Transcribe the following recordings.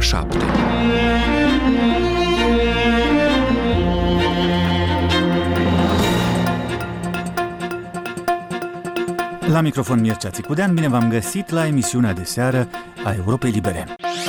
7. La microfon Mircea Țicudean, bine v-am găsit la emisiunea de seară a Europei Libere.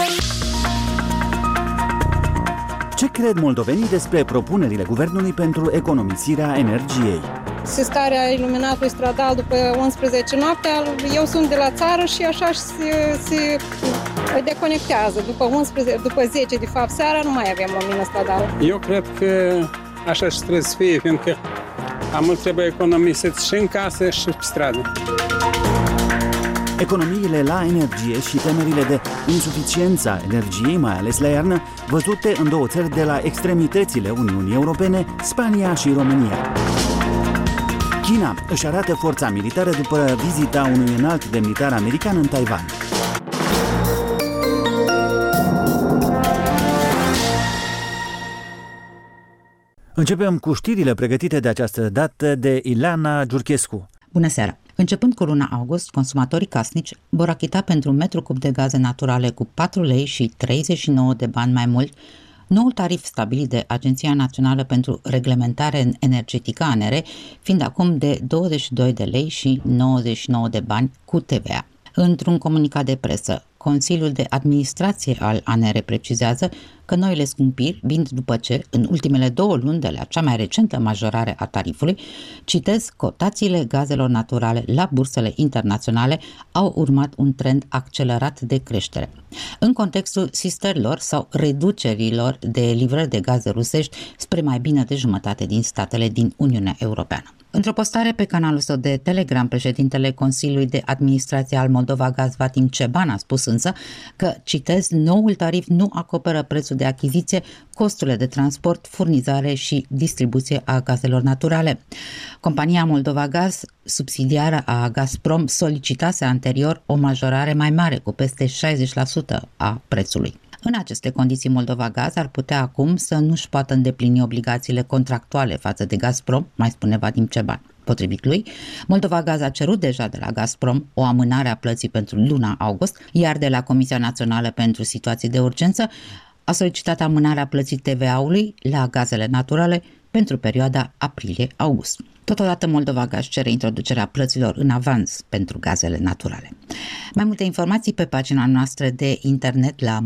Ce cred moldovenii despre propunerile guvernului pentru economisirea energiei? Sistarea iluminatului stradal după 11 noaptea, eu sunt de la țară și așa se deconectează. După 10 de fapt seara nu mai avem lumină stradală. Eu cred că așa și trebuie să fie, fiindcă mult trebuie economisit și în casă și pe stradă. Economiile la energie și temerile de insuficiența energiei, mai ales la iarnă, văzute în două țări de la extremitățile Uniunii Europene, Spania și România. China își arată forța militară după vizita unui înalt demnitar american în Taiwan. Începem cu știrile pregătite de această dată de Ileana Giurchescu. Bună seara! Începând cu luna august, consumatorii casnici vor achita pentru un metru cub de gaze naturale cu 4 lei și 39 de bani mai mult noul tarif stabilit de Agenția Națională pentru Reglementare Energetică ANRE, fiind acum de 22 de lei și 99 de bani cu TVA. Într-un comunicat de presă, Consiliul de Administrație al ANRE precizează că noile scumpiri vin după ce, în ultimele 2 luni de la cea mai recentă majorare a tarifului, citez, cotațiile gazelor naturale la bursele internaționale au urmat un trend accelerat de creștere. În contextul sistărilor sau reducerilor de livrări de gaze rusești spre mai bine de jumătate din statele din Uniunea Europeană. Într-o postare pe canalul său de Telegram, președintele Consiliului de Administrație al Moldova Gaz, Vadim Ceban, a spus însă că, citez, noul tarif nu acoperă prețul de achiziție, costurile de transport, furnizare și distribuție a gazelor naturale. Compania Moldova Gaz, subsidiară a Gazprom, solicitase anterior o majorare mai mare, cu peste 60% a prețului. În aceste condiții, Moldova Gaz ar putea acum să nu-și poată îndeplini obligațiile contractuale față de Gazprom, mai spune Vadim Ceban. Potrivit lui, Moldova Gaz a cerut deja de la Gazprom o amânare a plății pentru luna august, iar de la Comisia Națională pentru Situații de Urgență a solicitat amânarea plății TVA-ului la gazele naturale pentru perioada aprilie-august. Totodată, Moldova Gaz cere introducerea plăților în avans pentru gazele naturale. Mai multe informații pe pagina noastră de internet la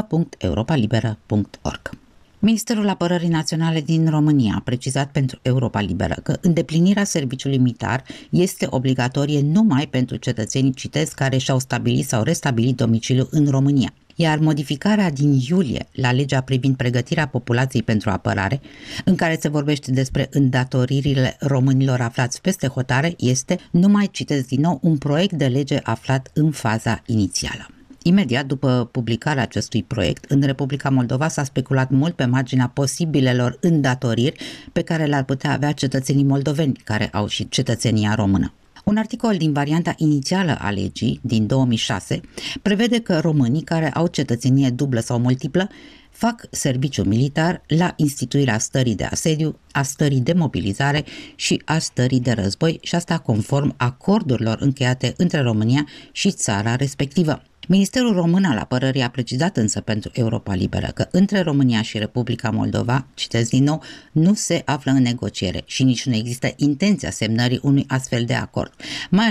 moldova.europalibera.org. Ministerul Apărării Naționale din România a precizat pentru Europa Liberă că îndeplinirea serviciului militar este obligatorie numai pentru cetățenii, citez, care și-au stabilit sau restabilit domiciliul în România. Iar modificarea din iulie la legea privind pregătirea populației pentru apărare, în care se vorbește despre îndatoririle românilor aflați peste hotare, este, nu mai citesc din nou, un proiect de lege aflat în faza inițială. Imediat după publicarea acestui proiect, în Republica Moldova s-a speculat mult pe marginea posibilelor îndatoriri pe care le-ar putea avea cetățenii moldoveni care au și cetățenia română. Un articol din varianta inițială a legii din 2006 prevede că românii care au cetățenie dublă sau multiplă fac serviciu militar la instituirea stării de asediu, a stării de mobilizare și a stării de război, și asta conform acordurilor încheiate între România și țara respectivă. Ministerul Român al Apărării a precizat însă pentru Europa Liberă că între România și Republica Moldova, citesc din nou, nu se află în negociere și nici nu există intenția semnării unui astfel de acord, mai